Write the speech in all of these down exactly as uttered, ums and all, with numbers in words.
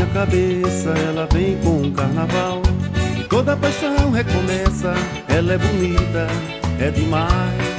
cabeça, ela vem com o carnaval. Toda paixão recomeça, ela é bonita, é demais.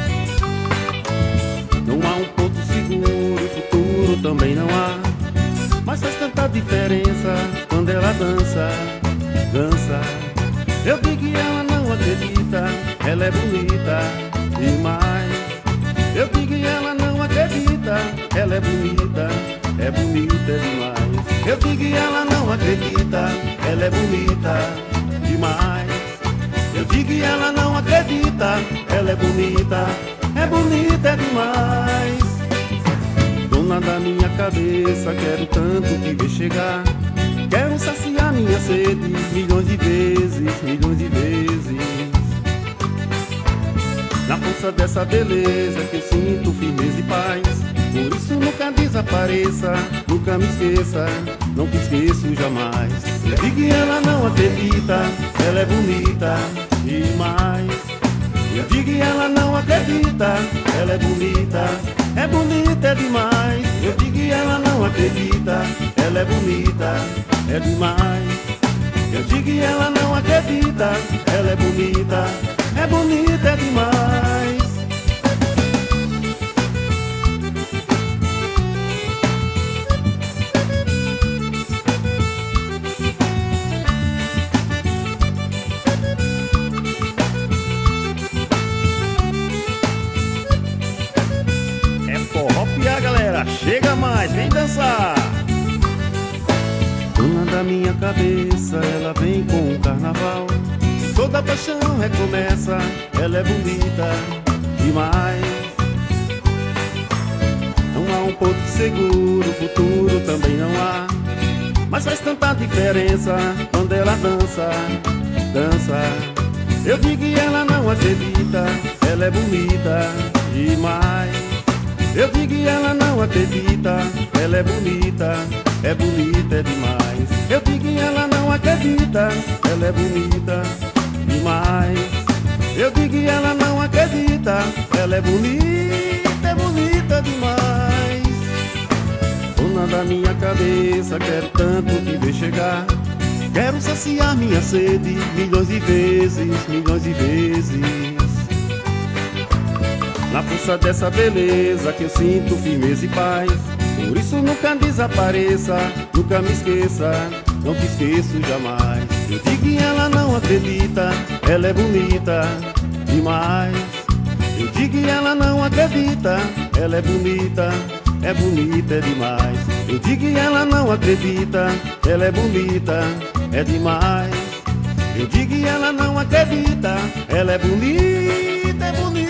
Não há um ponto seguro, futuro também não há. Mas faz tanta diferença quando ela dança, dança. Eu digo e ela não acredita, ela é bonita demais. Eu digo e ela não acredita, ela é bonita, é bonita demais. Eu digo e ela não acredita, ela é bonita demais. Eu digo e ela não acredita, ela é bonita, é bonita demais. Dona da minha cabeça, quero tanto te ver chegar. Quero saciar minha sede milhões de vezes, milhões de vezes. Na força dessa beleza que eu sinto firmeza e paz. Por isso nunca desapareça, nunca me esqueça, não te esqueço jamais. Eu digo e ela não acredita, ela é bonita demais. Eu digo e ela não acredita, ela é bonita, é bonita demais. Eu digo e ela não acredita, ela é bonita, é demais. Eu digo e ela não acredita, ela é bonita, é bonita demais. É forró piá, galera, chega mais, vem dançar. Dona da minha cabeça, ela vem com o carnaval. Toda paixão recomeça, ela é bonita demais. Não há um porto seguro, futuro também não há. Mas faz tanta diferença quando ela dança, dança. Eu digo e ela não acredita, ela é bonita demais. Eu digo e ela não acredita, ela é bonita, é bonita demais. Eu digo e ela não acredita, ela é bonita demais. Eu digo e ela não acredita, ela é bonita, é bonita demais. Dona da minha cabeça, quero tanto te ver chegar. Quero saciar minha sede milhões de vezes, milhões de vezes. Na força dessa beleza que eu sinto firmeza e paz. Por isso nunca desapareça, nunca me esqueça, não te esqueço jamais. Eu digo e ela não acredita, ela é bonita demais. Eu digo e ela não acredita, ela é bonita, é bonita demais. Eu digo e ela não acredita, ela é bonita, é demais. Eu digo e ela não acredita, ela é bonita, é bonita.